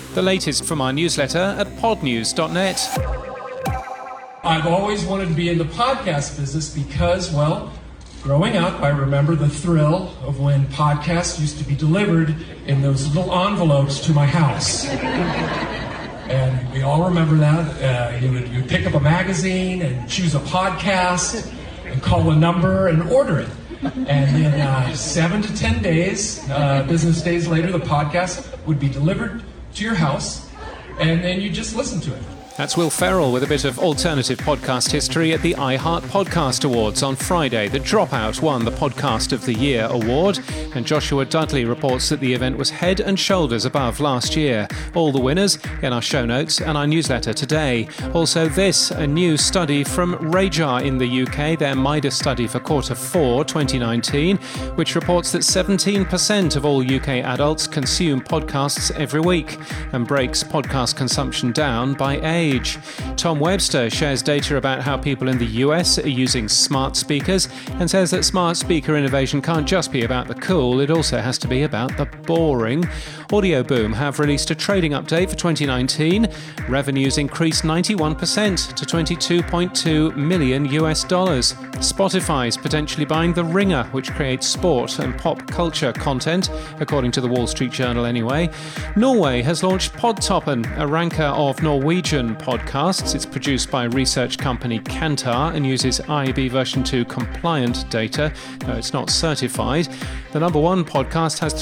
The latest from our newsletter at podnews.net. I've always wanted to be in the podcast business because, well, growing up, I remember the thrill of when podcasts used to be delivered in those little envelopes to my house. And we all remember that. You'd pick up a magazine and choose a podcast and call a number and order it. And then 7 to 10 days, business days later, the podcast would be delivered to your house, and then you just listen to it. That's Will Ferrell with a bit of alternative podcast history at the iHeart Podcast Awards on Friday. The Dropout won the Podcast of the Year award, and Joshua Dudley reports that the event was head and shoulders above last year. All the winners in our show notes and our newsletter today. Also this, a new study from Radar in the UK, their Midas study for Q4 2019, which reports that 17% of all UK adults consume podcasts every week and breaks podcast consumption down by age. Tom Webster shares data about how people in the US are using smart speakers and says that smart speaker innovation can't just be about the cool, it also has to be about the boring. Audio Boom have released a trading update for 2019. Revenues increased 91% to $22.2 million. Spotify's potentially buying The Ringer, which creates sport and pop culture content, according to the Wall Street Journal anyway. Norway has launched Podtoppen, a ranker of Norwegian podcasts. It's produced by research company Kantar and uses IAB version 2 compliant data, though it's not certified. The number one podcast has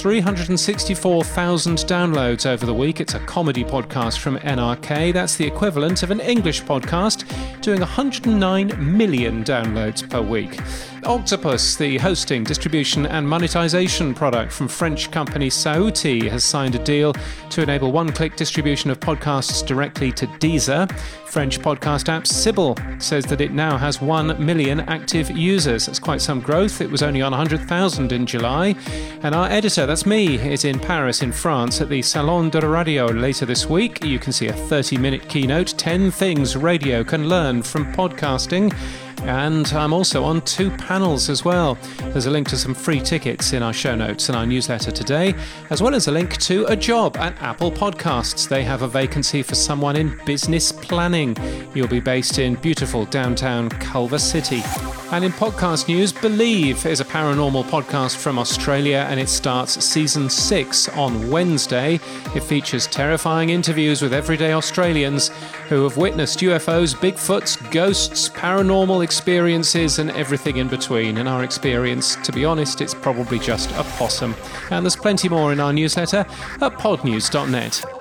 364,000 downloads over the week. It's a comedy podcast from NRK. That's the equivalent of an English podcast doing 109 million downloads per week. Octopus, the hosting, distribution and monetization product from French company Sauti, has signed a deal to enable one-click distribution of podcasts directly to Deezer. French podcast app Sybil says that it now has 1 million active users. That's quite some growth. It was only on 100,000 in July. And our editor, that's me, is in Paris in France at the Salon de Radio later this week. You can see a 30-minute keynote, 10 things radio can learn from podcasting. And I'm also on 2 panels as well. There's a link to some free tickets in our show notes and our newsletter today, as well as a link to a job at Apple Podcasts. They have a vacancy for someone in business planning. You'll be based in beautiful downtown Culver City. And in podcast news, Believe is a paranormal podcast from Australia, and it starts season 6 on Wednesday. It features terrifying interviews with everyday Australians who have witnessed UFOs, Bigfoots, ghosts, paranormal experiences and everything in between. In our experience, to be honest, it's probably just a possum. And there's plenty more in our newsletter at podnews.net.